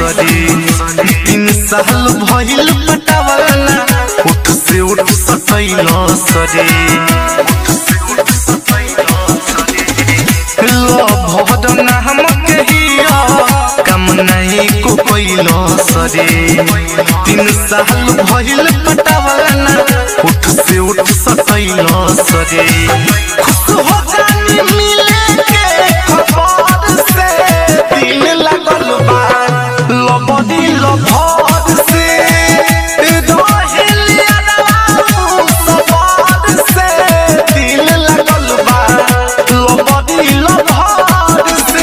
सरे 3 साल भइल पटावला उठ से उठ सकैल सरे भर नाम कहिया कम नहीं को कैल सरे 3 साल भइल पटावला उठ से उठ सकैल सरे खुश हो जानी मिले के खबर से दिल लगल बा लबदी लभर से दोहिलिया सबर से दिल लगल बा लबदी लभर से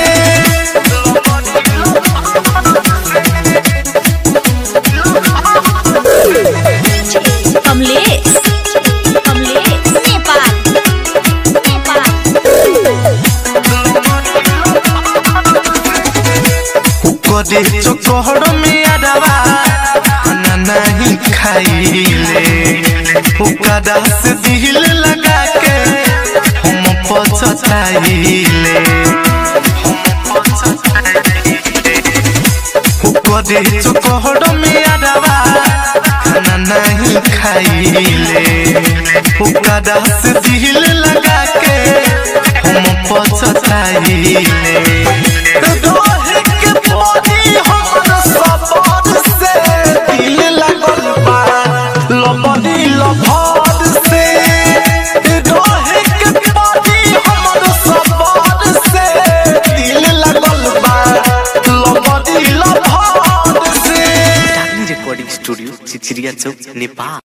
कमलेश नेपाल करे चोकहर में अडवा खाना नहीं खाइले ओकरा से दिल लगा के हम पछताइले करे चोकहर में अडवा खाना नहीं खाइले ओकरा से दिल लगा के हम पछताइले रिकॉर्डिंग स्टूडियो चिचिरिया चौक नेपाल।